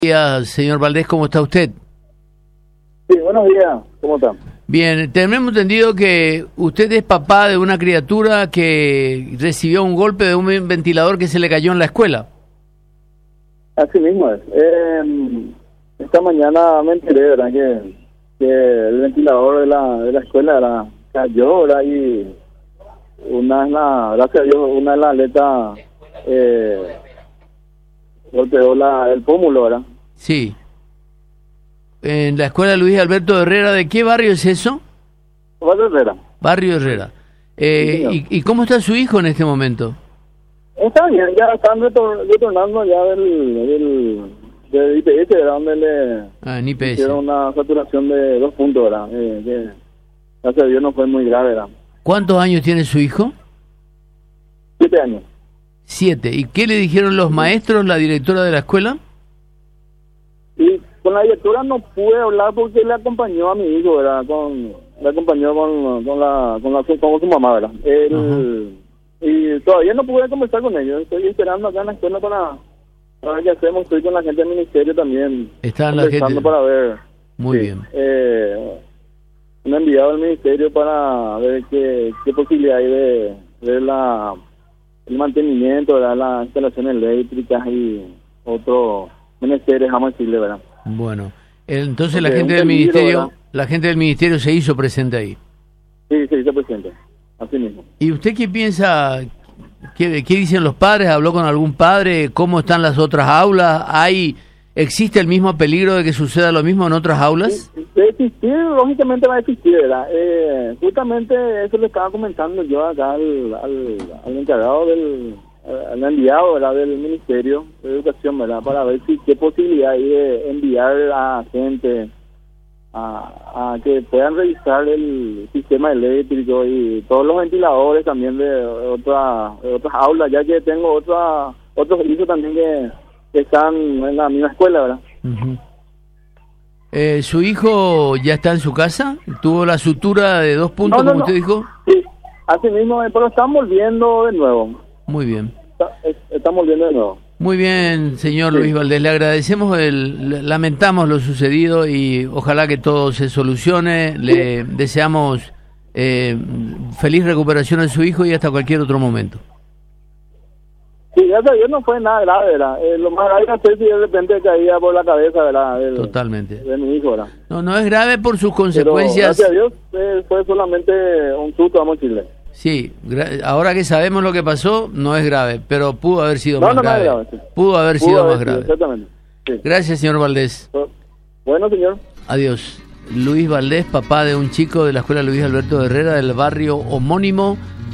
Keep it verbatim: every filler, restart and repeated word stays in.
Buenos días, señor Valdés, ¿cómo está usted? Sí, buenos días, ¿cómo está? Bien, tenemos entendido que usted es papá de una criatura que recibió un golpe de un ventilador que se le cayó en la escuela. Así mismo es. Eh, esta mañana me enteré, ¿verdad?, que, que el ventilador de la, de la escuela era, cayó, ¿verdad?, y una de las, gracias a Dios, una de las aletas eh, golpeó la, el pómulo, ¿verdad? Sí. En la escuela Luis Alberto Herrera, ¿de qué barrio es eso? Barrio Herrera. Barrio Herrera. Eh, Sí, y, ¿Y cómo está su hijo en este momento? Está bien, ya están retor- retornando ya del, del, del I P S, ¿verdad?, donde le Ah, en I P S. hicieron una saturación de dos puntos, ¿verdad? Eh, que, gracias a Dios no fue muy grave, ¿verdad? ¿Cuántos años tiene su hijo? Siete años. Siete. ¿Y qué le dijeron los maestros, la directora de la escuela? Y con la directora no pude hablar porque le acompañó a mi hijo, ¿verdad? Con, le acompañó con, con la con la con su mamá, ¿verdad? Él, y todavía no pude conversar con ellos. Estoy esperando acá en la escuela para, para ver qué hacemos. Estoy con la gente del ministerio también. Está la conversando gente. para ver. Muy sí, bien. Eh, me han enviado al ministerio para ver qué, qué posibilidad hay de ver la el mantenimiento, ¿verdad?, las instalaciones eléctricas y otros menesteres, vamos a decirle, ¿verdad? Bueno, entonces la Porque gente un del peligro, ministerio, ¿verdad? la gente del ministerio se hizo presente ahí. Sí, sí, se presente, así mismo. ¿Y usted qué piensa? ¿Qué, qué dicen los padres? ¿Habló con algún padre? ¿Cómo están las otras aulas? ¿Hay, existe el mismo peligro de que suceda lo mismo en otras aulas? De existir, lógicamente va a existir, ¿verdad? Eh, justamente eso le estaba comentando yo acá al, al, al encargado del, al enviado, ¿verdad?, del Ministerio de Educación, ¿verdad?, para ver si qué posibilidad hay de enviar a gente a, a que puedan revisar el sistema eléctrico y todos los ventiladores también de, otra, de otras aulas, ya que tengo otra, otros hijos también que, que están en la misma escuela, ¿verdad? Uh-huh. Eh, ¿Su hijo ya está en su casa? ¿Tuvo la sutura de dos puntos, No, no, como no. usted dijo? Sí, así mismo, eh, pero están volviendo de nuevo. Muy bien. Está- es- Están volviendo de nuevo. Muy bien, señor Sí. Luis Valdés. Le agradecemos, el, lamentamos lo sucedido y ojalá que todo se solucione. Le deseamos eh, feliz recuperación a su hijo y hasta cualquier otro momento. Sí, gracias a Dios no fue nada grave, ¿verdad? Eh, lo más grave es si de repente caía por la cabeza, ¿verdad? Del- Totalmente. De mi hijo, ¿verdad? No, no es grave por sus Pero consecuencias. gracias a Dios eh, fue solamente un susto, vamos a decirle. Sí, gra- ahora que sabemos lo que pasó, no es grave, pero pudo haber sido No, más no, no es grave. grave, sí. Pudo haber Pudo sido haber más sido, grave. exactamente. Sí. Gracias, señor Valdés. Bueno, señor. Adiós. Luis Valdés, papá de un chico de la escuela Luis Alberto Herrera del barrio homónimo